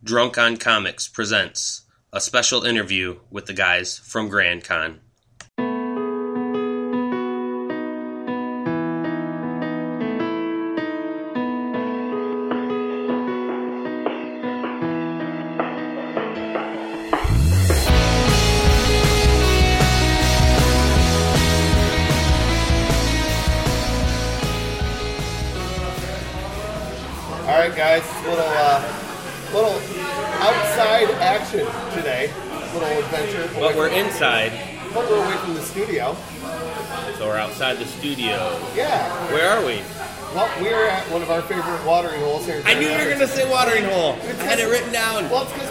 Drunk on Comics presents a special interview with the guys from Grand Con. All right, guys, little outside action today, little adventure. But we're inside, But we're away from the studio. so we're outside the studio. Yeah. Where are we? Well, we're at one of our favorite watering holes here. I knew you were going to say watering hole. I had it written down. Well, it's because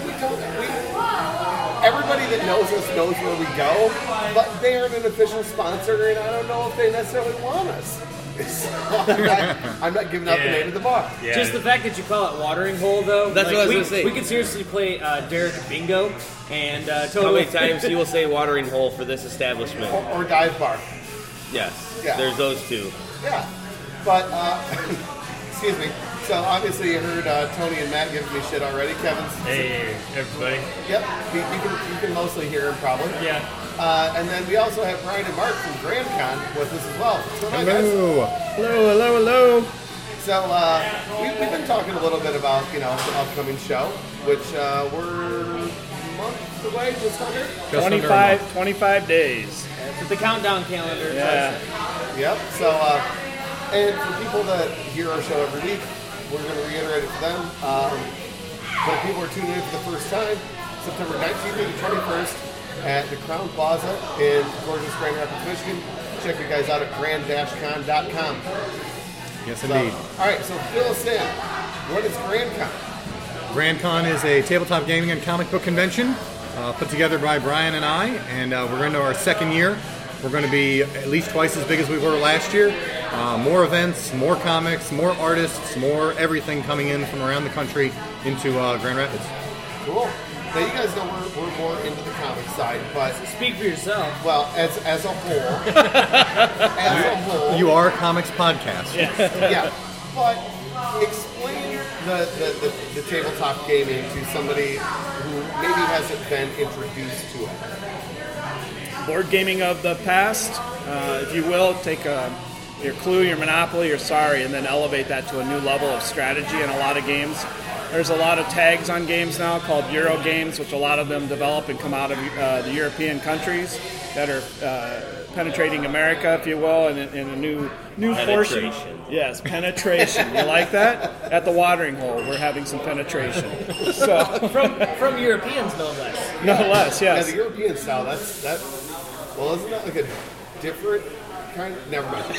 everybody that knows us knows where we go, but they aren't an official sponsor, and I don't know if they necessarily want us. So I'm not giving out the name of the bar. Yeah. Just the fact that you call it watering hole, though. That's what I was we, gonna say. We could seriously play Derek Bingo and How totally. many times you will say watering hole for this establishment? Or dive bar. Yes. Yeah. There's those two. Yeah, but excuse me. So obviously you heard Tony and Matt giving me shit already. Kevin's. Hey, everybody. Yep. You can mostly hear him probably. Yeah. And then we also have Brian and Mark from Grand Con with us as well. What's going on, guys? Hello. So we've been talking a little bit about the upcoming show, which we're a month away, just under. 25 days. With the countdown calendar. Yeah. Yep. So and for people that hear our show every week, we're going to reiterate it for them. But if people are tuning in for the first time, September 19th to the 21st at the Crown Plaza in gorgeous Grand Rapids, Michigan. Check you guys out at grand-con.com. Yes, indeed. All right, so fill us in. What is Grand Con? Grand Con is a tabletop gaming and comic book convention put together by Brian and I, and we're into our second year. We're going to be at least twice as big as we were last year. More events, more comics, more artists, more everything coming in from around the country into Grand Rapids. Cool. Now, you guys know we're more into the comic side, but Speak for yourself. well, as a whole, You are a comics podcast. yeah. But explain the tabletop gaming to somebody who maybe hasn't been introduced to it. Board gaming of the past, if you will, take your Clue, your Monopoly, your Sorry, and then elevate that to a new level of strategy in a lot of games. There's a lot of tags on games now called Euro games, which a lot of them develop and come out of the European countries that are penetrating America, if you will, in a new portion. Penetration. Yes, penetration. You like that? At the watering hole, we're having some penetration. So, From Europeans, no less. no less, Yeah, yes. the European style, well, isn't that like a different kind of, never mind.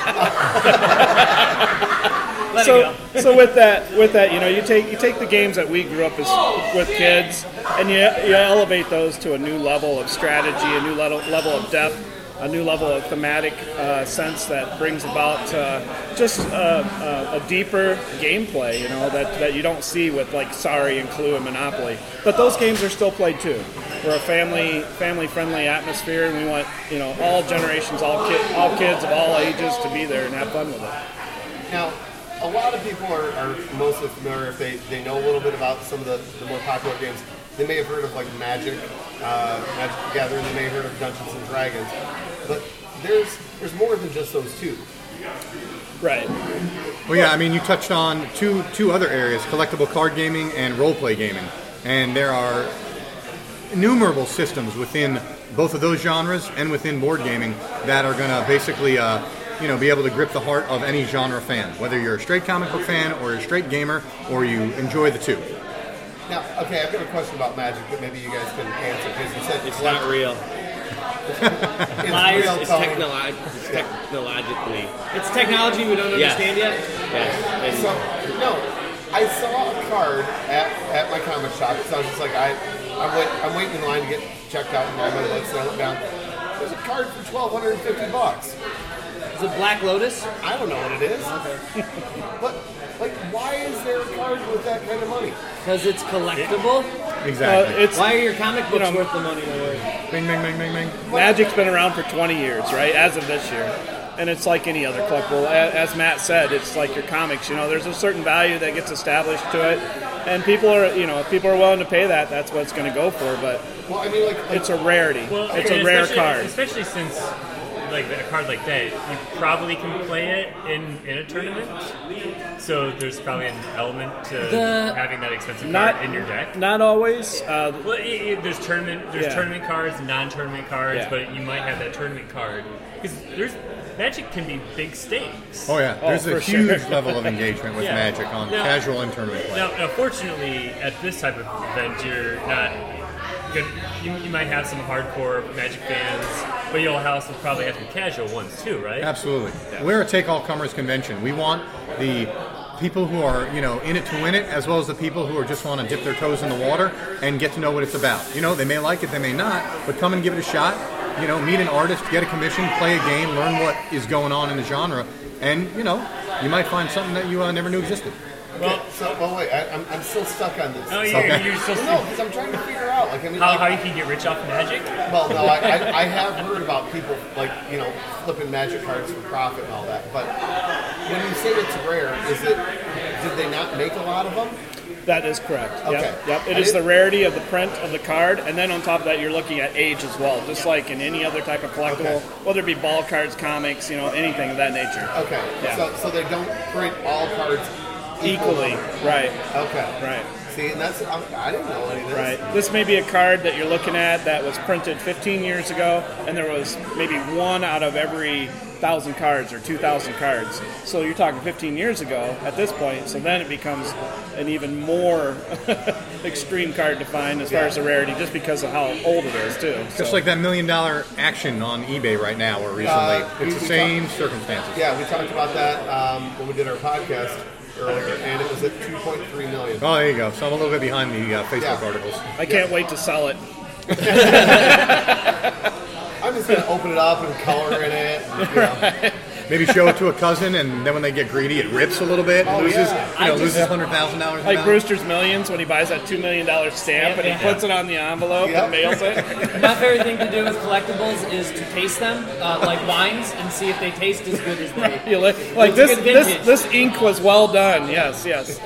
Let it go. So with that, you take the games that we grew up with kids, and you elevate those to a new level of strategy, a new level of depth, a new level of thematic sense that brings about just a deeper gameplay, that you don't see with like Sorry and Clue and Monopoly. But those games are still played too. We're a family-friendly atmosphere, and we want all generations, all kids of all ages to be there and have fun with it. Now, a lot of people are mostly familiar if they know a little bit about some of the more popular games. They may have heard of like Magic the Gathering. They may have heard of Dungeons and Dragons, but there's more than just those two. Right. Well, yeah, I mean, you touched on two other areas, collectible card gaming and role-play gaming. And there are innumerable systems within both of those genres and within board gaming that are going to basically be able to grip the heart of any genre fan, whether you're a straight comic book fan or a straight gamer or you enjoy the two. Now, okay, I've got a question about Magic that maybe you guys can answer because you said It's not real. it's Lies, real, It's Tony. technologically. It's technology we don't Yes. understand yet. Yes. And So, no, I saw a card at my comic shop, so I was just like, I'm waiting in line to get checked out and all my books, and I look down. There's a card for $1,250. Is it Black Lotus? I don't know what it is. But, why is there a card with that kind of money? Because it's collectible. Exactly. Why are your comic books worth the money they're worth? Bing, bing, bing, bing, bing. Magic's been around for 20 years, right? As of this year. and it's like any other collectible. As Matt said, it's like your comics. There's a certain value that gets established to it, and people are, if people are willing to pay that, that's what it's going to go for. But it's a rarity. Well, it's a rare card, especially since like a card like that, you probably can play it in a tournament. So there's probably an element to having that expensive card in your deck. Not always. There's tournament cards, non-tournament cards, but you might have that tournament card because Magic can be big stakes. Oh yeah, there's a huge level of engagement with Magic on casual and tournament play. Now, fortunately, at this type of event, you're not. You might have some hardcore Magic fans, but you'll also probably have some casual ones too, right? Absolutely. Yeah. We're a take-all-comers convention. We want the people who are, in it to win it, as well as the people who are just want to dip their toes in the water and get to know what it's about. They may like it, they may not, but come and give it a shot. Meet an artist, get a commission, play a game, learn what is going on in the genre, and, you might find something that you never knew existed. Well, wait, I'm still stuck on this. Oh, you're still stuck. No, because I'm trying to figure out, how you can get rich off Magic. Well, no, I have heard about people flipping Magic cards for profit and all that. But when you say it's rare, did they not make a lot of them? That is correct. Okay. Yep. It is the rarity of the print of the card, and then on top of that, you're looking at age as well, just like in any other type of collectible, whether it be ball cards, comics, anything of that nature. Okay. Yeah. So they don't print all cards equally. Right. Okay. Right. See, and I didn't know any of this. Right. This may be a card that you're looking at that was printed 15 years ago, and there was maybe one out of every 1,000 cards or 2,000 cards. So you're talking 15 years ago at this point, so then it becomes an even more extreme card to find as far as the rarity, just because of how old it is, too. Just like that $1 million action on eBay right now or recently. It's the same circumstances. Yeah, we talked about that when we did our podcast earlier, and it was at $2.3 million. Oh, there you go. So I'm a little bit behind the Facebook articles. I can't wait to sell it. I'm just going to open it up and color in it. And, Maybe show it to a cousin, and then when they get greedy, it rips a little bit and loses $100,000. Like Brewster's Millions, when he buys that $2 million stamp and he puts it on the envelope and mails it. My favorite thing to do with collectibles is to taste them, like wines, and see if they taste as good as they. Like this ink was well done. Yes.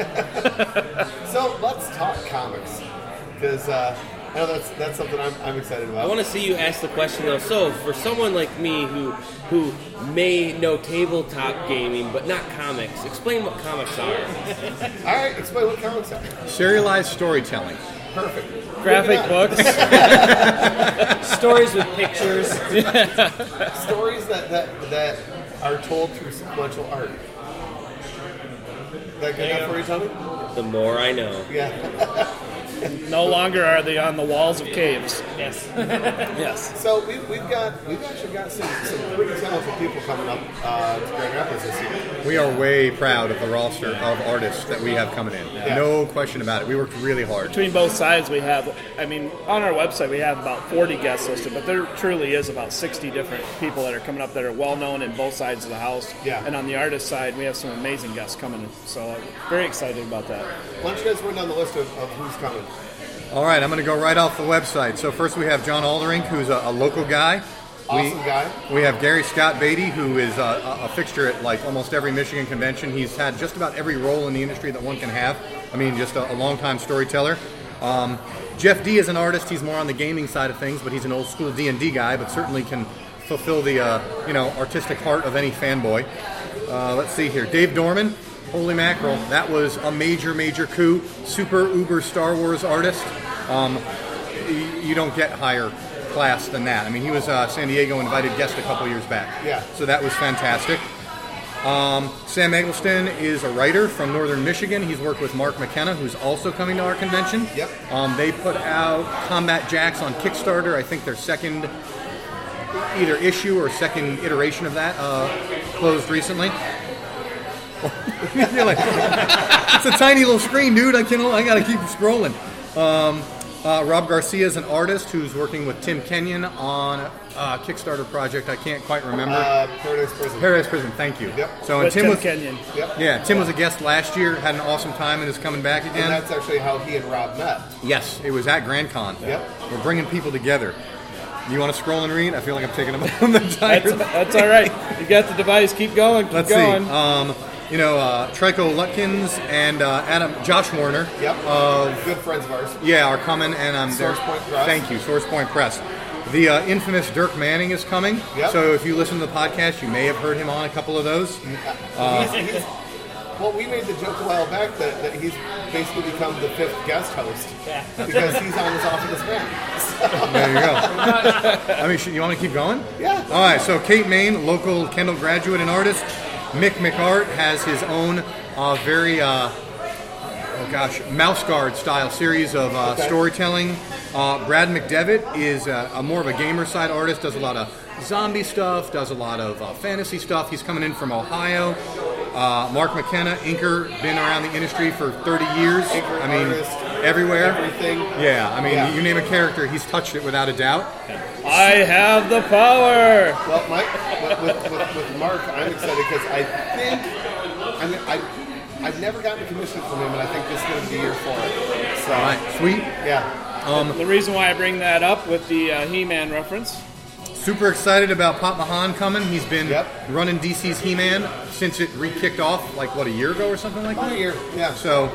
So let's talk comics, because I know that's something I'm excited about. I want to see you ask the question though. So for someone like me who may know tabletop gaming but not comics, explain what comics are. All right, explain what comics are. Serialized storytelling. Perfect. Graphic books. Stories with pictures. Stories that are told through sequential art. That good enough for you, Tommy? The more I know. Yeah. No longer are they on the walls of caves. Yes. Yes. So we've actually got some pretty talented people coming up to Grand Rapids this year. We are way proud of the roster of artists that we have coming in. Yeah. No question about it. We worked really hard. Between both sides, we have, on our website, we have about 40 guests listed, but there truly is about 60 different people that are coming up that are well-known in both sides of the house. Yeah. And on the artist side, we have some amazing guests coming in. So very excited about that. Why don't you guys run down the list of who's coming? All right, I'm going to go right off the website. So first we have John Alderink, who's a local guy. Awesome guy. We have Gary Scott Beatty, who is a fixture at like almost every Michigan convention. He's had just about every role in the industry that one can have. Just a long-time storyteller. Jeff D is an artist. He's more on the gaming side of things, but he's an old school D&D guy, but certainly can fulfill the artistic heart of any fanboy. Let's see here. Dave Dorman. Holy mackerel, that was a major coup. Super uber Star Wars artist. You don't get higher class than that. He was San Diego invited guest a couple years back. Yeah. So that was fantastic. Sam Eggleston is a writer from Northern Michigan. He's worked with Mark McKenna, who's also coming to our convention. Yep. They put out Combat Jacks on Kickstarter. I think their second either issue or second iteration of that closed recently. You're like, it's a tiny little screen, dude. I gotta keep scrolling. Rob Garcia is an artist who's working with Tim Kenyon on a Kickstarter project. I can't quite remember. Paradise Prison. Thank you. Yep. So With Tim Tim was Kenyon. Yep. Yeah, Tim was a guest last year. Had an awesome time and is coming back again. And that's actually how he and Rob met. Yes, it was at Grand Con. Yep. We're bringing people together. You want to scroll and read? I feel like I'm taking up on the entire. That's all right. You got the device. Keep going. Keep Let's going. see. Trico Lutkins and Josh Warner. Yep. Good friends of ours. Yeah, are coming, and I'm there. Source Point Press. Thank you, Source Point Press. The infamous Dirk Manning is coming. Yep. So if you listen to the podcast, you may have heard him on a couple of those. Well, we made the joke a while back that he's basically become the 5th guest host because he's on his off of his back. There you go. I mean, you want to keep going? Yeah. All right. So Kate Main, local Kendall graduate and artist. Mick McArt has his own very mouse guard style series of storytelling. Brad McDevitt is more of a gamer side artist. Does a lot of zombie stuff. Does a lot of fantasy stuff. He's coming in from Ohio. Mark McKenna, inker, been around the industry for 30 years. Inker, I mean, artist, everywhere. Everything. Yeah, I mean, you name a character, he's touched it without a doubt. I have the power. Well, Mike, with Mark, I'm excited because I've never gotten a commission from him, and I think this is going to be the year for it. So, All right, sweet. Yeah. The reason why I bring that up with the He-Man reference. Super excited about Pop Mahan coming. He's been Yep. running DC's He-Man since it re-kicked off, a year ago or something like About that? a year, yeah. So,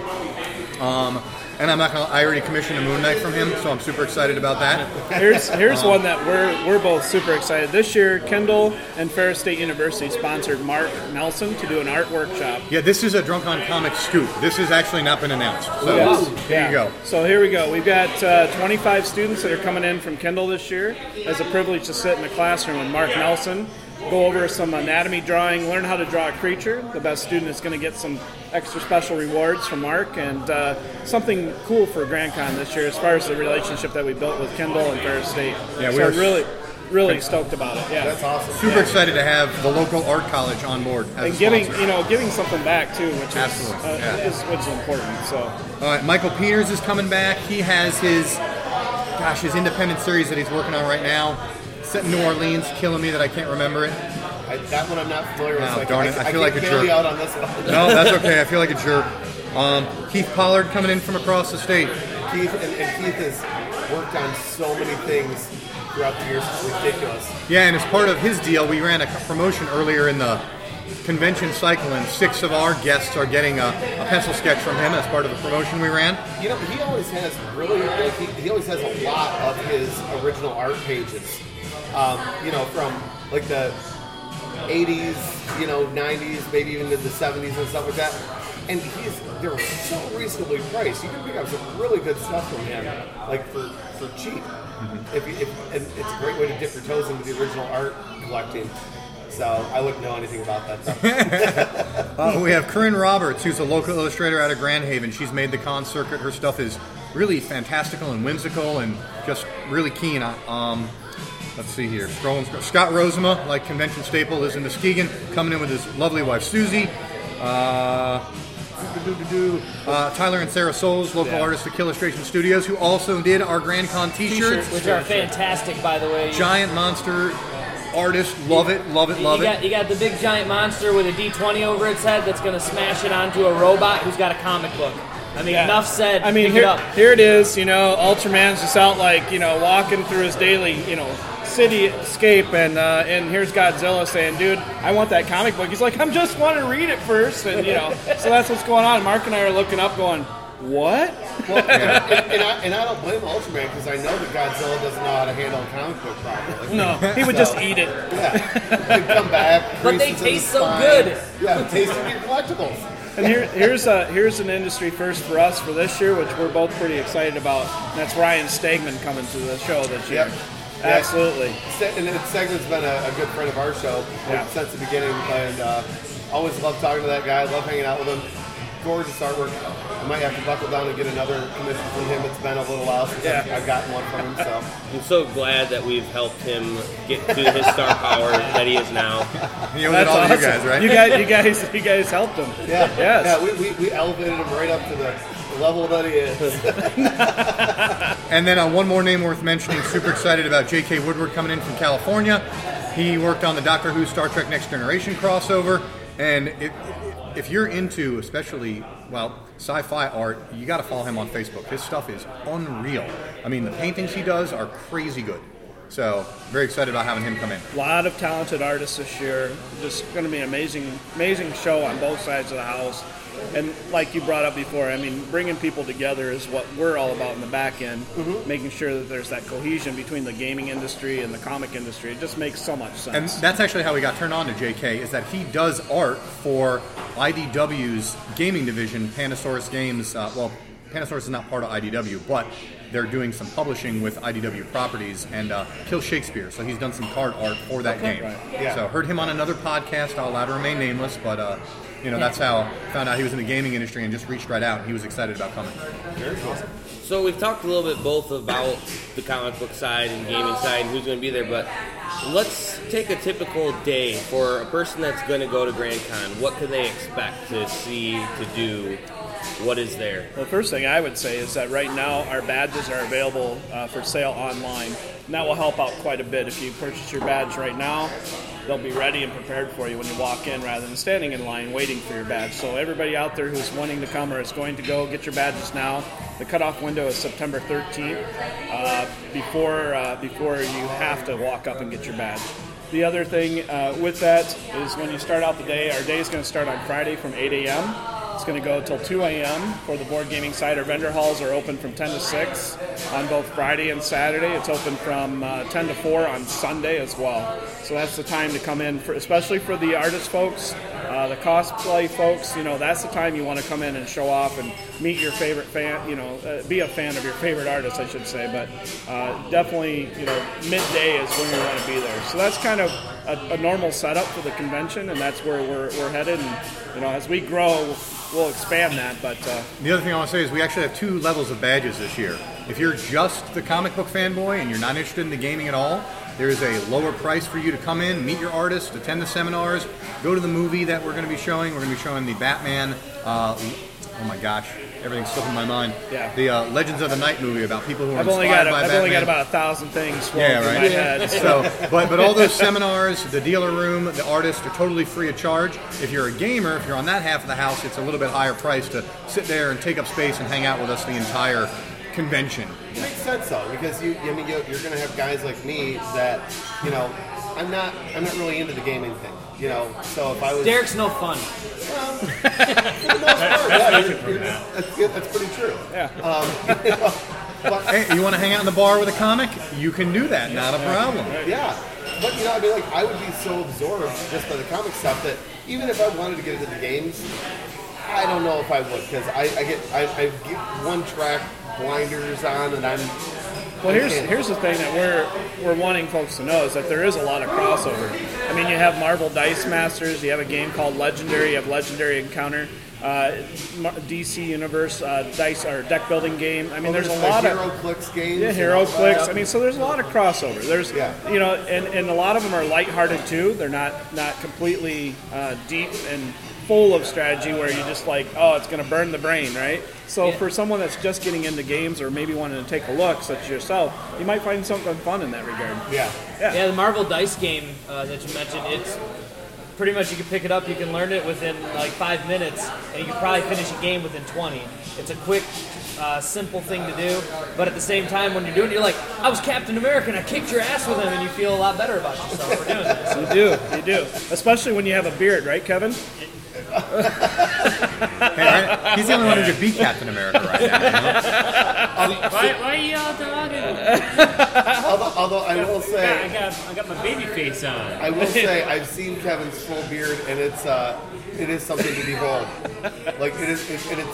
and I already commissioned a Moon Knight from him, so I'm super excited about that. Here's one that we're both super excited. This year, Kendall and Ferris State University sponsored Mark Nelson to do an art workshop. Yeah, this is a Drunk on Comics scoop. This has actually not been announced. So, here you go. So here we go. We've got 25 students that are coming in from Kendall this year. It's a privilege to sit in the classroom with Mark Nelson, go over some anatomy drawing, learn how to draw a creature. The best student is going to get some extra special rewards from Mark, and something cool for Grand Con this year as far as the relationship that we built with Kendall and Ferris State. Yeah, so really stoked about it. Yeah, That's awesome. Super excited to have the local art college on board as and a giving sponsor. giving something back too, which Absolutely, which is important. So All right, Michael Peters is coming back. He has his independent series that he's working on right now. Set in New Orleans, killing me that I can't remember it. That one I'm not familiar with. Oh, So darn it. I feel like a can't bail jerk. you out on this one. No, that's okay. I feel like a jerk. Keith Pollard coming in from across the state. Keith has worked on so many things throughout the years. It's ridiculous. Yeah, and as part of his deal, we ran a promotion earlier in the convention cycle, and 6 of our guests are getting a pencil sketch from him as part of the promotion we ran. You know, he always has he always has a lot of his original art pages. From like the 80s, 90s, maybe even in the 70s and stuff like that. And they're so reasonably priced. You can pick up some really good stuff from him, like for cheap. Mm-hmm. And it's a great way to dip your toes into the original art collecting. So I wouldn't know anything about that stuff. We have Corinne Roberts, who's a local illustrator out of Grand Haven. She's made the con circuit. Her stuff is really fantastical and whimsical and just really keen. Let's see here. Scott Rosema, like convention staple, lives in Muskegon, coming in with his lovely wife Susie. Tyler and Sarah Souls, local artists at Illustration Studios, who also did our Grand Con t-shirts. Which are fantastic, by the way. Giant monster artist, love it. You got the big giant monster with a D20 over its head that's going to smash it onto a robot who's got a comic book. I mean, enough said. I mean, pick it up. Here it is. Ultraman's just out walking through his daily cityscape, and here's Godzilla saying, "Dude, I want that comic book." He's like, "I just want to read it first," and so that's what's going on. Mark and I are looking up, going, "What?" Well, and I don't blame Ultraman because I know that Godzilla doesn't know how to handle a comic book properly. No, he would just eat it. Yeah, he'd come back. But they creases in taste his so spine. good. Yeah, tasting your collectibles. And here's an industry first for us for this year, which we're both pretty excited about. And that's Ryan Stegman coming to the show this year. Yep. Absolutely. And Stegman's been a good friend of our show since the beginning, and always love talking to that guy. Love hanging out with him. Gorgeous artwork. I might have to buckle down and get another commission from him. It's been a little while since I've gotten one from him. So I'm so glad that we've helped him get to his star power that he is now. He owes it all to you guys, right? You guys helped him. yeah, Yes. yeah, we elevated him right up to the level that he is. And then one more name worth mentioning, super excited about J.K. Woodward coming in from California. He worked on the Doctor Who Star Trek Next Generation crossover. And if you're into especially, sci-fi art, you got to follow him on Facebook. His stuff is unreal. I mean, the paintings he does are crazy good. So very excited about having him come in. A lot of talented artists this year. Just going to be an amazing show on both sides of the house. And like you brought up before, I mean, bringing people together is what we're all about in the back end, making sure that there's that cohesion between the gaming industry and the comic industry. It just makes so much sense. And that's actually how we got turned on to JK, is that he does art for IDW's gaming division, Panasaurus Games. Panasaurus is not part of IDW, but they're doing some publishing with IDW properties and Kill Shakespeare. So he's done some card art for that game. Right. Yeah. So heard him on another podcast. I'll allow to remain nameless, but that's how I found out he was in the gaming industry and just reached right out. And he was excited about coming. Very cool. So we've talked a little bit both about the comic book side and gaming side and who's going to be there, but let's take a typical day for a person that's going to go to Grand Con. What can they expect to see, to do? What is there? Well, the first thing I would say is that right now our badges are available for sale online. And that will help out quite a bit. If you purchase your badge right now, they'll be ready and prepared for you when you walk in rather than standing in line waiting for your badge. So everybody out there who's wanting to come or is going to go, get your badges now. The cutoff window is September 13th before you have to walk up and get your badge. The other thing with that is when you start out the day, our day is going to start on Friday from 8 a.m. It's going to go till 2 a.m. for the board gaming side. Our vendor halls are open from 10 to 6 on both Friday and Saturday. It's open from 10 to 4 on Sunday as well. So that's the time to come in, especially for the artist folks, the cosplay folks. That's the time you want to come in and show off and meet your favorite fan, be a fan of your favorite artist, I should say. But definitely, midday is when you want to be there. So that's kind of a normal setup for the convention, and that's where we're headed. And, as we grow, we'll expand that. But the other thing I want to say is we actually have 2 levels of badges this year. If you're just the comic book fanboy and you're not interested in the gaming at all, there is a lower price for you to come in, meet your artist, attend the seminars, go to the movie that we're going to be showing. We're going to be showing the Batman, oh my gosh, everything's slipping my mind. Yeah. The Legends of the Night movie about people who are I've inspired by Batman. only got about 1,000 things swirling in my head. So, but all those seminars, the dealer room, the artists are totally free of charge. If you're a gamer, if you're on that half of the house, it's a little bit higher price to sit there and take up space and hang out with us the entire convention. It makes sense though, because you're going to have guys like me that, I'm not really into the gaming thing. So if I was Derek's no fun. for the most part, that's pretty true. Yeah. But, Hey, you want to hang out in the bar with a comic? You can do that, not a problem. yeah, but I would be so absorbed just by the comic stuff that even if I wanted to get into the games, I don't know if I would, because I get one track blinders on and I'm. Well, here's the thing that we're wanting folks to know is that there is a lot of crossover. I mean, you have Marvel Dice Masters, you have a game called Legendary, you have Legendary Encounter, DC Universe dice or deck building game. I mean, there's a lot of HeroClix games. Yeah, HeroClix. I mean, so there's a lot of crossover. There's and a lot of them are lighthearted too. They're not completely deep and full of strategy where you're just like, oh, it's going to burn the brain, right? So for someone that's just getting into games or maybe wanting to take a look, such as yourself, you might find something fun in that regard. Yeah, the Marvel Dice game that you mentioned, it's pretty much you can pick it up, you can learn it within like 5 minutes, and you can probably finish a game within 20. It's a quick, simple thing to do, but at the same time, when you're doing it, you're like, I was Captain America and I kicked your ass with him, and you feel a lot better about yourself for doing this. You do. Especially when you have a beard, right, Kevin? Hey, he's the only one who could be Captain America right now. Why are you all talking? Although I will say, I got my baby face on. I will say I've seen Kevin's full beard, and it is something to behold. Like it's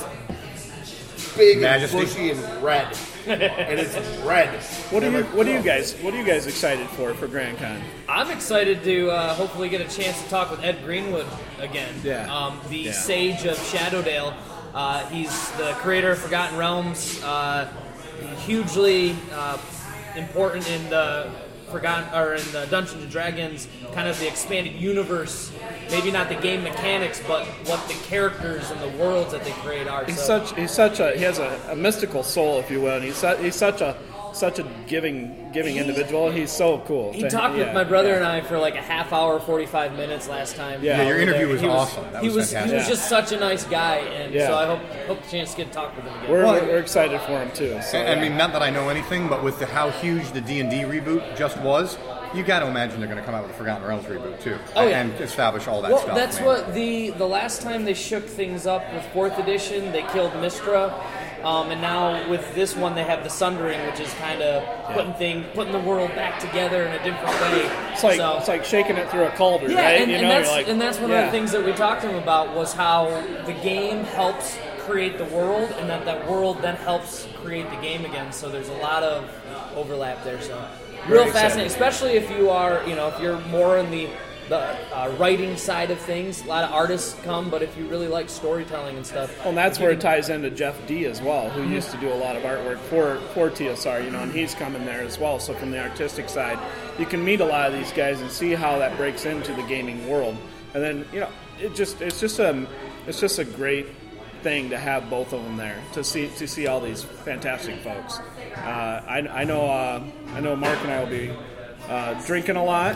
big Majesty. and bushy and red, and it's red. What are you guys excited for Grand Con? I'm excited to hopefully get a chance to talk with Ed Greenwood again. Yeah. The Sage of Shadowdale. He's the creator of Forgotten Realms. Hugely important in the in the Dungeons and Dragons, kind of the expanded universe. Maybe not the game mechanics, but what the characters and the worlds that they create are. He has a mystical soul, if you will. And he's such a such a giving individual. He's so cool. He talked with my brother and I for like a half hour, 45 minutes last time. Yeah, your interview was awesome. That He was was fantastic. just such a nice guy, and Yeah. so I hope the chance to get to talk with him again. We're excited for him too. So, I mean, not that I know anything, but with how huge the D&D reboot just was, you got to imagine they're going to come out with a Forgotten Realms reboot too, Oh, yeah. and establish all that Well, stuff. that's man. what the last time they shook things up with 4th edition, they killed Mystra, and now with this one they have the Sundering, which is kind of putting the world back together in a different way. it's like shaking it through a cauldron, Yeah, right? and that's one of the things that we talked to him about was how the game helps create the world, and that world then helps create the game again. So there's a lot of overlap there. So real fascinating, especially if you are, if you're more in the writing side of things. A lot of artists come, but if you really like storytelling and stuff, Well, and that's where it ties into Jeff D as well, who used to do a lot of artwork for TSR, and he's coming there as well. So from the artistic side, you can meet a lot of these guys and see how that breaks into the gaming world. And then, it's just a great thing to have both of them there to see all these fantastic folks. I know Mark and I will be drinking a lot.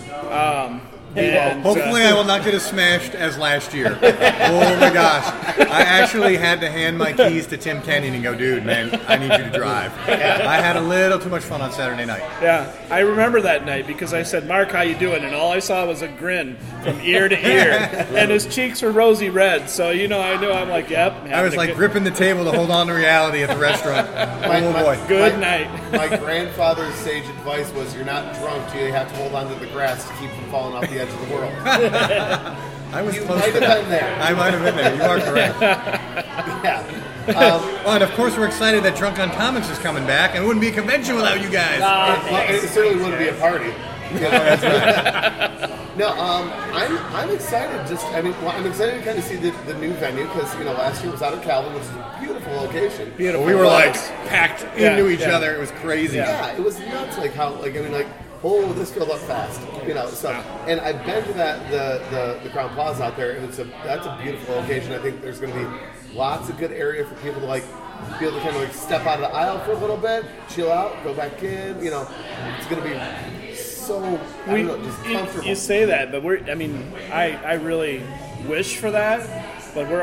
And, Hopefully, I will not get as smashed as last year. Oh my gosh! I actually had to hand my keys to Tim Kenyon and go, "Dude, man, I need you to drive." I had a little too much fun on Saturday night. Yeah, I remember that night because I said, "Mark, how you doing?" And all I saw was a grin from ear to ear, and his cheeks were rosy red. So I knew I'm like, "Yep." I was like gripping the table to hold on to reality at the restaurant. Oh boy! Good night. My grandfather's sage advice was, "You're not drunk till you have to hold on to the grass to keep from falling off the edge of the world." I was You close might to have that. been there. I might have been there. You are correct. Yeah. Oh, and of course, we're excited that Drunk on Comics is coming back, and it wouldn't be a convention without you guys. Well, it certainly wouldn't be a party. That's right. No, I'm excited. I'm excited to kind of see the new venue because last year was out of Calvin, which is a beautiful location. Beautiful. We were like Nice. packed Yeah, into each yeah. other. It was crazy. Yeah, it was nuts. Oh, this filled up fast. So, and I've been to the Crown Plaza out there, and that's a beautiful location. I think there's going to be lots of good area for people to be able to kind of step out of the aisle for a little bit, chill out, go back in. It's going to be so just comfortable. You say that, but I really wish for that. But we're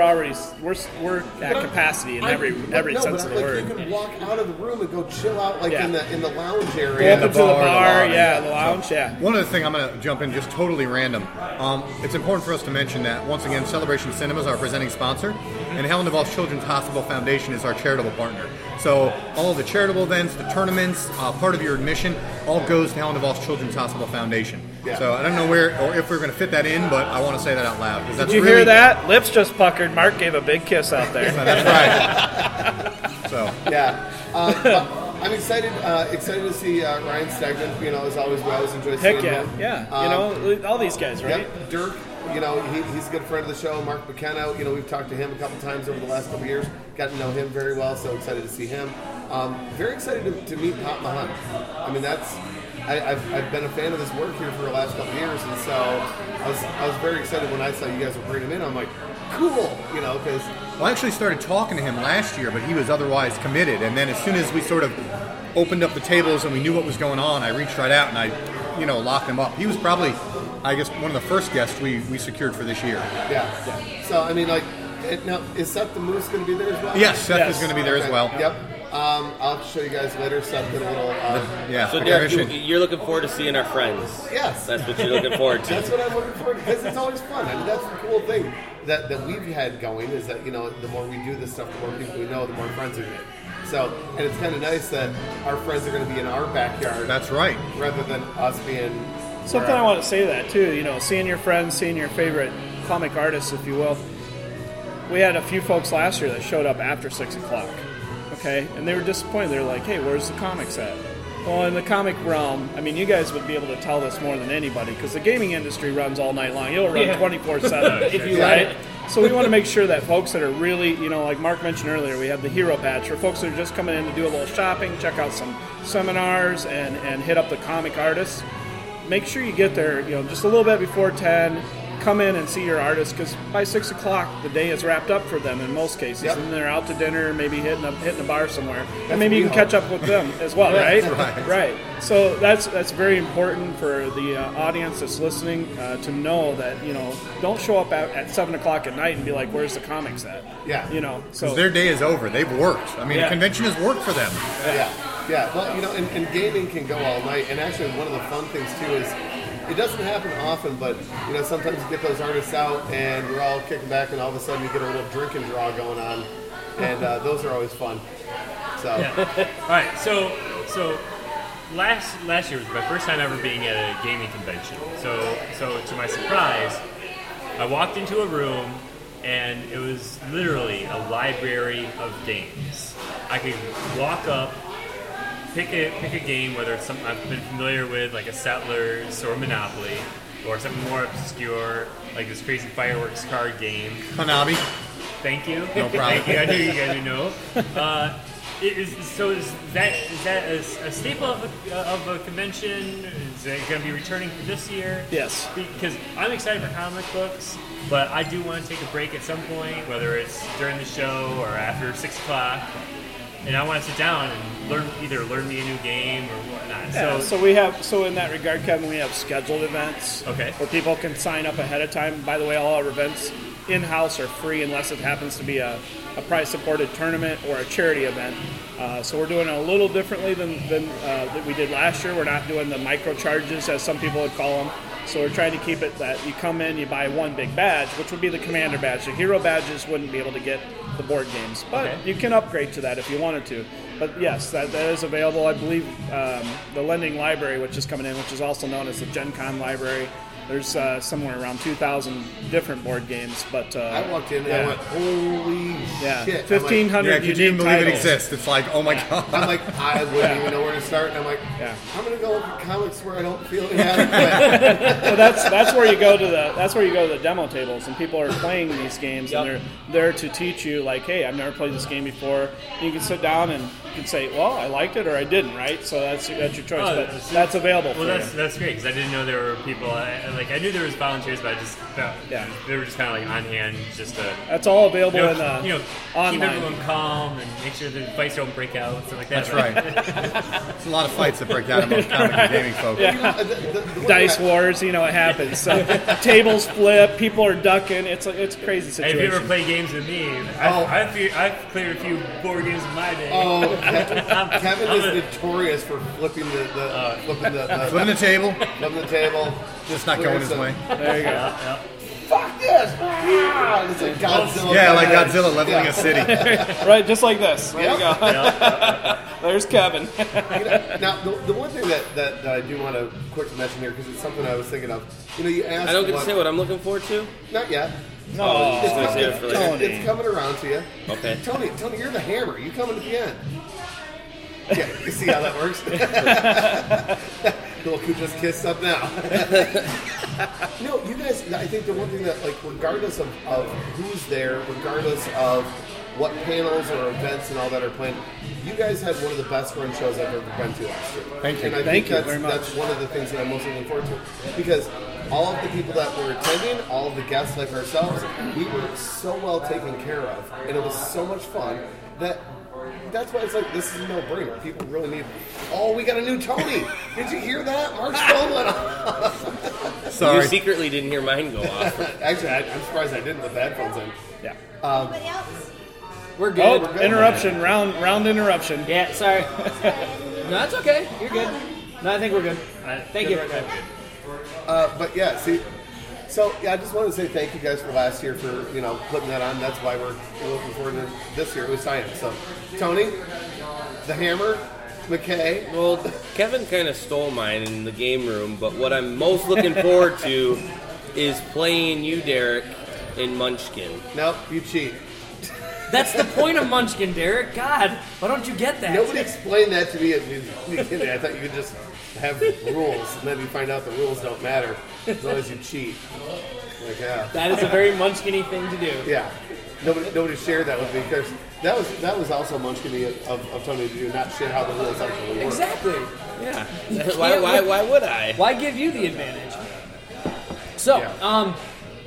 at capacity in every sense of the word. You can walk out of the room and go chill out in the lounge Go area. up into the bar, the lounge, One other thing I'm going to jump in, just totally random. It's important for us to mention that, once again, Celebration Cinema is our presenting sponsor, and Helen DeVos Children's Hospital Foundation is our charitable partner. So all of the charitable events, the tournaments, part of your admission, all goes to Helen DeVos Children's Hospital Foundation. Yeah. So I don't know where or if we're going to fit that in, but I want to say that out loud. Did you hear that? Lips just puckered. Mark gave a big kiss out there. That's right. So Yeah. But I'm excited to see Ryan Stegman. As always, we always enjoy seeing Heck yeah, him. yeah. All these guys, right? Yep, Dirk. He's a good friend of the show. Mark McKenna. We've talked to him a couple times over the last couple years. Got to know him very well. So excited to see him. Very excited to meet Pat Mahan. I've been a fan of his work here for the last couple years, and so I was very excited when I saw you guys were bringing him in. I'm like, cool, because. Well, I actually started talking to him last year, but he was otherwise committed. And then as soon as we sort of opened up the tables and we knew what was going on, I reached right out and I, locked him up. He was probably, I guess, one of the first guests we secured for this year. Yeah. So now is Seth the Moose going to be there as well? Yes, Seth is going to be there as well. Yep. I'll show you guys later. Seth did a little. Yeah. So, Derek, you're looking forward to seeing our friends. Yes. That's what you're looking forward to. That's what I'm looking forward to because it's always fun. That's the cool thing that we've had going is that the more we do this stuff, the more people we know, the more friends we make. So, and it's kind of nice that our friends are going to be in our backyard. That's right. Rather than us being. Something I want to say that too. Seeing your friends, seeing your favorite comic artists, if you will. We had a few folks last year that showed up after 6 o'clock. Okay, and they were disappointed. They're like, "Hey, where's the comics at?" Well, in the comic realm, you guys would be able to tell this more than anybody because the gaming industry runs all night long. It'll run 24/7 If you let it. So we want to make sure that folks that are really, like Mark mentioned earlier, we have the Hero Patch for folks that are just coming in to do a little shopping, check out some seminars, and hit up the comic artists. Make sure you get there, just a little bit before 10. come in and see your artist, because by 6 o'clock the day is wrapped up for them in most cases, Yep. and they're out to dinner, maybe hitting a bar somewhere, and maybe you can catch up with them as well, right? Right. So that's very important for the audience that's listening to know that, you know, don't show up at 7 o'clock at night and be like, "Where's the comics at?" Yeah. You know, so Their day is over. They've worked. I mean, Yeah. the convention has worked for them. Yeah. Well, you know, and gaming can go all night. And actually, one of the fun things too is it doesn't happen often, but you know, sometimes you get those artists out and we're all kicking back, and all of a sudden you get a little drink and draw going on, and those are always fun. So All right, so last year was my first time ever being at a gaming convention. So to my surprise, I walked into a room and it was literally a library of games. I could walk up, pick a game, whether it's something I've been familiar with, like a Settlers or Monopoly, or something more obscure, like this crazy fireworks card game. Hanabi. Thank you. No problem. Thank you. I knew you guys would know. Is that a staple of a convention? Is it going to be returning for this year? Yes. Because I'm excited for comic books, but I do want to take a break at some point, whether it's during the show or after 6 o'clock. And I want to sit down and learn me a new game or whatnot. Yeah, so in that regard, Kevin, we have scheduled events where people can sign up ahead of time. By the way, all our events in-house are free unless it happens to be a prize-supported tournament or a charity event. So we're doing it a little differently than we did last year. We're not doing the micro charges, as some people would call them. So we're trying to keep it that you come in, you buy one big badge, which would be the commander badge. The hero badges wouldn't be able to get the board games, but you can upgrade to that if you wanted to. But yes, that is available. I believe the Lending Library, which is coming in, which is also known as the Gen Con Library. There's somewhere around 2,000 different board games, but I walked in and I went, "Holy shit!" 1,500 Yeah, unique could you even believe it titles. exists? It's like, oh my god. I'm like, I wouldn't even know where to start. And I'm like, Yeah. I'm gonna go look at comics where I don't feel inadequate. Well, that's where you go to the demo tables, and people are playing these games, and they're there to teach you, like, hey, I've never played this game before. You can sit down and you can say, well, I liked it or I didn't, right? So that's your choice, but that's available for you. That's great, because I didn't know there were people. I knew there was volunteers, but I just felt they were just kind of like on hand, just to That's all available in keep online. everyone calm and make sure the fights don't break out and stuff like that. That's right. There's a lot of fights that break out among comic and gaming folk. The Dice wars, it happens. So, tables flip, people are ducking. It's a crazy Hey, situation. if you ever play games with me, I've cleared a few board games in my day. Oh, Kevin is notorious for flipping Flipping the table, flipping the table. just not going his way. There you go. Fuck this! Ah! It's like Godzilla. Yeah, like Godzilla leveling a city. Right, just like this. There you go. There's Kevin. Now, the one thing that I do want to quickly mention here, because it's something I was thinking of. You asked. I don't get to say what I'm looking forward to. Not yet. Oh, It's, gonna save it for later. it's coming around to you. Okay. Tony, you're the hammer. You coming at the end. Yeah, you see how that works? Little Koo just kissed up now. No, you guys, I think the one thing that, like, regardless of who's there, regardless of what panels or events and all that are planned, you guys had one of the best run shows I've ever been to last year. Thank you. And I Thank think you very much. that's one of the things that I'm most looking forward to. Because all of the people that were attending, all of the guests like ourselves, we were so well taken care of. And it was so much fun that's why it's like, this is a no-brainer. People really need. Oh, we got a new Tony. Did you hear that? Mark's phone went off. Sorry. You secretly didn't hear mine go off. Actually, I'm surprised I didn't with the headphones in. Yeah. Anybody else? We're good. Oh, interruption, round interruption. Yeah, sorry. No, that's okay. You're good. No, I think we're good. Thank you. But yeah, see, so yeah, I just wanted to say thank you guys for last year for putting that on. That's why we're looking forward to this year. At least I am. So, Tony, the Hammer, McKay. Well, Kevin kind of stole mine in the game room, but what I'm most looking forward to is playing you, Derek, in Munchkin. Nope, you cheat. That's the point of Munchkin, Derek. God, why don't you get that? Nobody explained that to me at the beginning. I thought you could just have rules, and then you find out the rules don't matter as long as you cheat. Like, yeah. That is a very Munchkin-y thing to do. Yeah. Nobody shared that with me because that was also Munchkin-y of Tony to do, not share how the rules actually work. Exactly. Yeah. Why would I? Why give you the advantage? So,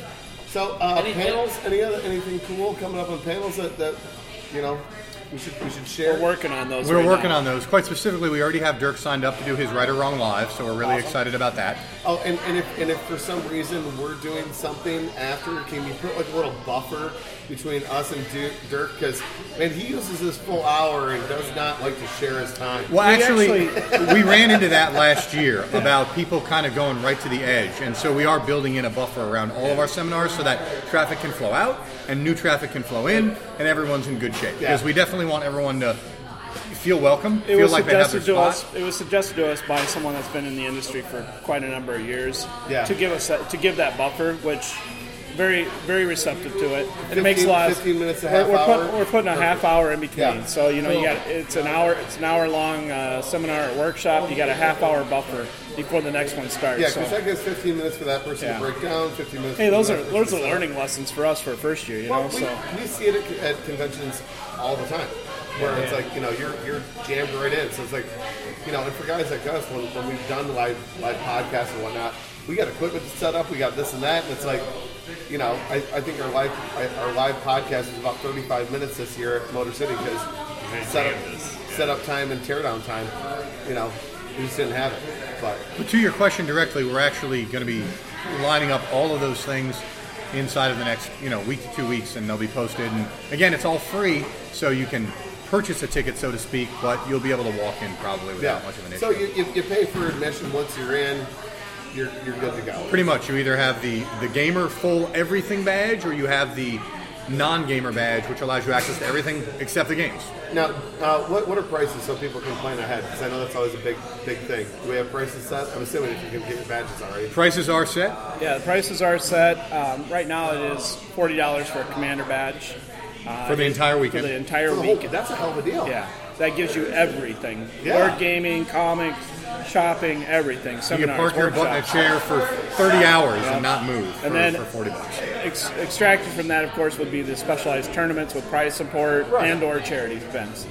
So panels, anything cool coming up on panels that we should share? We're working on those. We're working on those. Quite specifically, we already have Dirk signed up to do his Right or Wrong Live, so we're really excited about that. Oh, and if for some reason we're doing something after, can you put like a little buffer between us and Dirk? Because, man, he uses this full hour and does not like to share his time. Well, actually, we ran into that last year about people kind of going right to the edge, and so we are building in a buffer around all of our seminars so that traffic can flow out and new traffic can flow in, and everyone's in good shape. Because we definitely want everyone to feel welcome, feel like they have their spot. It was suggested to us by someone that's been in the industry for quite a number of years to give that buffer, which very, very receptive to it. It makes a lot of 15 minutes, a half hour. We're putting a half hour in between. Yeah. So you got it's an hour long seminar or workshop. You got a half hour buffer before the next one starts. Yeah, because that gives 15 minutes for that person to break down. 15 minutes. Hey, for those the are learning lessons for us for first year. We see it at conventions all the time, where it's like you're jammed right in. So it's like and for guys like us, when we've done live podcasts and whatnot, we got equipment to set up. We got this and that, and it's like. I think our live podcast is about 35 minutes this year at Motor City because set up time and teardown time, we just didn't have it. But to your question directly, we're actually going to be lining up all of those things inside of the next week to 2 weeks, and they'll be posted. And again, it's all free, so you can purchase a ticket, so to speak, but you'll be able to walk in probably without much of an issue. So you pay for admission once you're in. You're good to go. Pretty much. You either have the gamer full everything badge, or you have the non-gamer badge, which allows you access to everything except the games. Now, what are prices so people can plan ahead? Because I know that's always a big thing. Do we have prices set? I'm assuming if you can get your badges already. Prices are set? Yeah, the prices are set. Right now it is $40 for a commander badge. For the entire weekend? For the entire weekend. That's a hell of a deal. Yeah. That gives you everything. Yeah. Board gaming, comics, shopping, everything. You Seminars, can park your butt in a workshops. chair for 30 hours and not move And then for $40. Extracted from that, of course, would be the specialized tournaments with prize support and or charity events.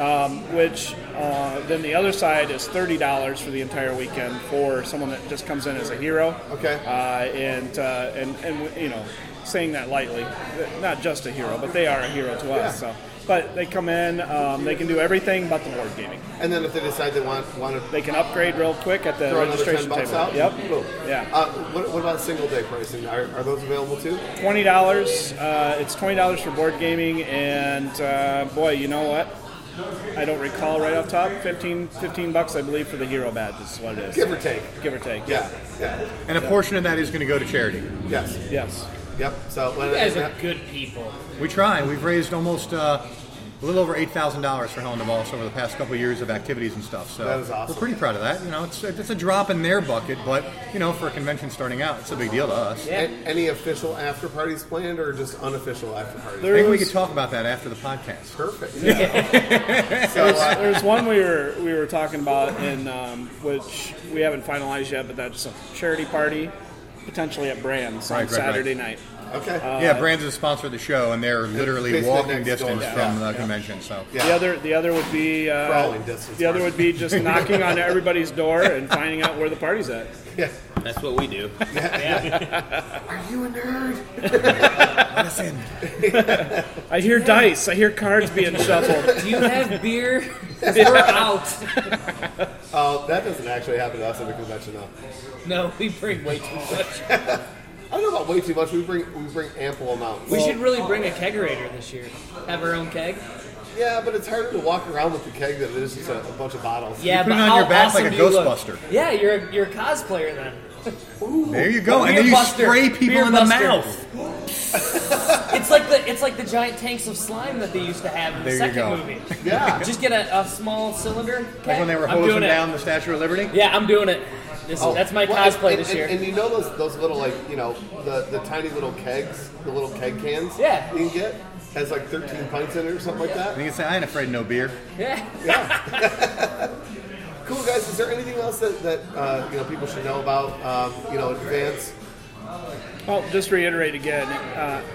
Then the other side is $30 for the entire weekend for someone that just comes in as a hero. Okay. And saying that lightly, not just a hero, but they are a hero to us. So. But they come in, they can do everything but the board gaming. And then if they decide they want to... They can upgrade real quick at the throw registration another $10 table. out? Yep. Cool. Yeah. What about single day pricing? Are those available too? $20. It's $20 for board gaming, and boy, you know what? I don't recall right off top. $15 I believe for the hero badge is what it is. Give or take. Give or take. Yeah. And a portion of that is going to go to charity. Yes. Yes. Yep. So You guys are good people. We try. We've raised almost a little over $8,000 for Hell in the Boss over the past couple of years of activities and stuff. So that is awesome. We're pretty proud of that. It's a drop in their bucket, but for a convention starting out, it's a big deal to us. Yeah. Any official after parties planned, or just unofficial after parties? Maybe we could talk about that after the podcast. Perfect. There's one we were talking about, in which we haven't finalized yet, but that's a charity party, potentially at Brands on Saturday night. Okay. Yeah, Brands is a sponsor of the show, and they're literally basically walking next distance door. from the convention. So Yeah. The other would be Crawling distance. The other would be just knocking on everybody's door and finding out where the party's at. Yeah. That's what we do. Are you a nerd? I hear dice. I hear cards being shuffled. Do you have beer? We're out. That doesn't actually happen to us at the convention, though. No, we bring way too much. I don't know about way too much. We bring ample amounts. We should really bring a kegerator this year. Have our own keg. Yeah, but it's harder to walk around with the keg than it is just a bunch of bottles. Yeah, put but it on how your back awesome like a do you look? Ghostbuster. Yeah, you're a cosplayer then. There you go, and Beer then you buster. spray people Beer in the buster. mouth. It's like the giant tanks of slime that they used to have in the There you second go. movie. Yeah. Just get a small cylinder. Like when they were I'm hosing doing it. down the Statue of Liberty. Yeah, I'm doing it. That's my cosplay this year. And you know those little, like, the tiny little kegs, the little keg cans Yeah. you can get? Has like 13 pints in it or something like that? And you can say, I ain't afraid of no beer. Yeah. Cool, guys. Is there anything else that people should know about, in advance? Well, just to reiterate again,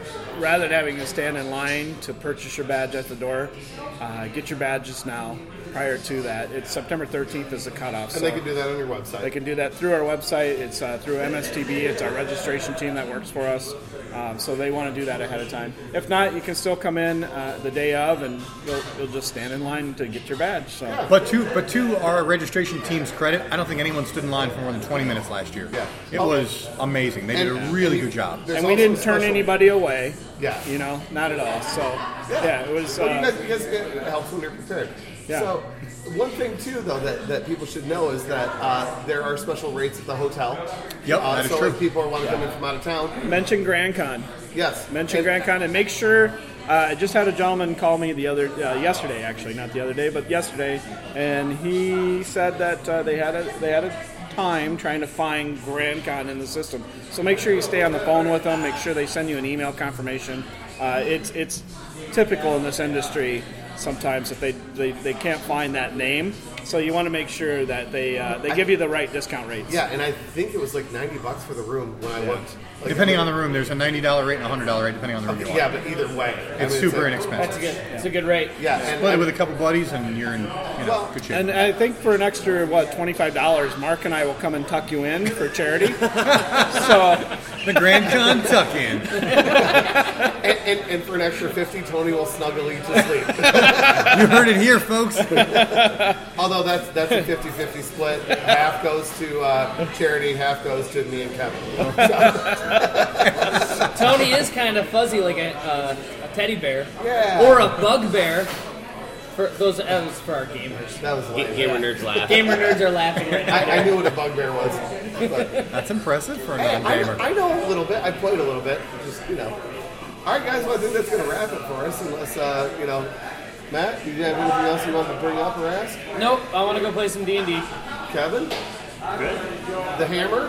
rather than having to stand in line to purchase your badge at the door, get your badges now. prior to that. It's September 13th is the cutoff. And they can do that on your website. They can do that through our website. It's through MSTB. It's our registration team that works for us. So they want to do that ahead of time. If not, you can still come in the day of, and you'll just stand in line to get your badge. So. Yeah. But to our registration team's credit, I don't think anyone stood in line for more than 20 minutes last year. Yeah. It was amazing. They did a really good job. There's And we also didn't a turn special- anybody away. Yeah. You know, not at all. So, yeah, it was. Well, you guys, it helps when you're prepared. Yeah. So, one thing too, though, that people should know is that there are special rates at the hotel. Yep, that is so true. if people want to come in from out of town, mention Grand Con. yes, Mention And- Grand Con and make sure. I just had a gentleman call me yesterday, actually, not the other day, but yesterday, and he said that they had a time trying to find Grand Con in the system. So make sure you stay on the phone with them. Make sure they send you an email confirmation. It's typical in this industry sometimes if they can't find that name. So you want to make sure that they give you the right discount rates. Yeah, and I think it was like $90 for the room when I looked. Like, Depending on the room, there's a $90 rate and a $100 rate, depending on the room you want. Yeah, but either way, It's super That's inexpensive. it's a good rate. Yeah, and Split it with a couple buddies, and you're in Well, good shape. And I think for an extra, $25, Mark and I will come and tuck you in for charity. So The Grand Con tuck-in. and for an extra $50, Tony will snuggle you to sleep. You heard it here, folks. Although that's a 50-50 split. Half goes to charity, half goes to me and Kevin. Tony is kind of fuzzy like a teddy bear. Yeah. Or a bugbear. For those, that was for our gamers. That was lame. Gamer nerds laugh. Gamer nerds are laughing right now. I knew what a bugbear was. But, That's impressive for a hey, non-gamer. I know a little bit. I played a little bit. Just, All right, guys. Well, I think that's going to wrap it for us. Unless, Matt, do you have anything else you want to bring up or ask? Nope, I want to go play some D&D. Kevin? Good. The Hammer?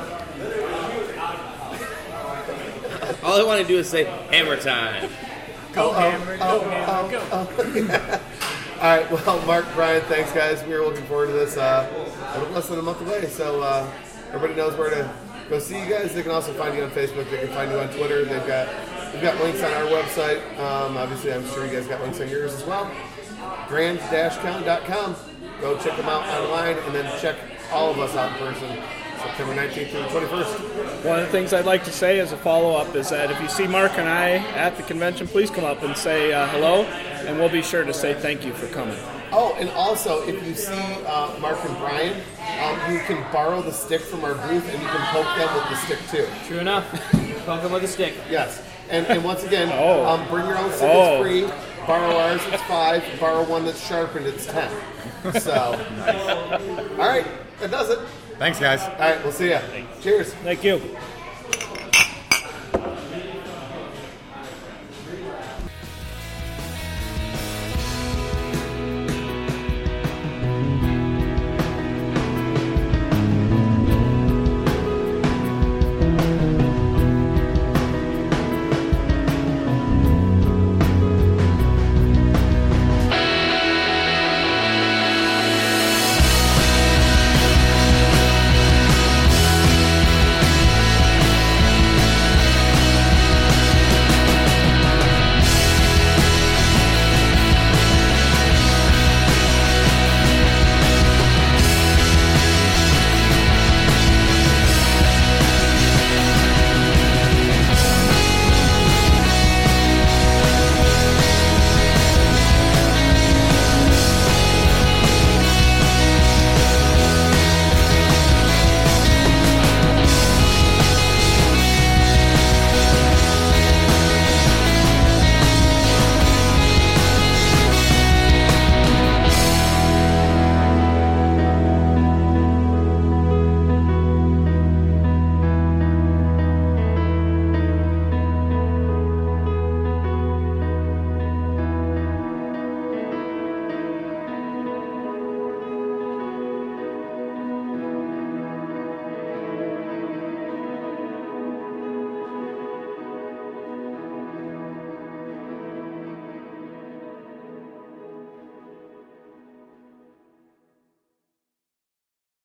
All I want to do is say hammer time. Go hammer, go hammer, go. All right, well, Mark, Brian, thanks, guys. We're looking forward to this. A little less than a month away, so everybody knows where to go see you guys. They can also find you on Facebook. They can find you on Twitter. We've got links on our website. Obviously, I'm sure you guys got links on yours as well. grand-con.com. Go check them out online, and then check all of us out in person. September 19th through the 21st. one of the things I'd like to say as a follow-up is that if you see Mark and I at the convention, please come up and say hello, and we'll be sure to say thank you for coming. Oh, and also, if you see Mark and Brian, you can borrow the stick from our booth, and you can poke them with the stick, too. True enough. Poke him with a stick. Yes. And once again, Oh. bring your own stick, Oh. it's free. Borrow ours, it's 5. Borrow one that's sharpened, it's 10. So, all right, that does it. Thanks, guys. All right, we'll see ya. Cheers. Thank you.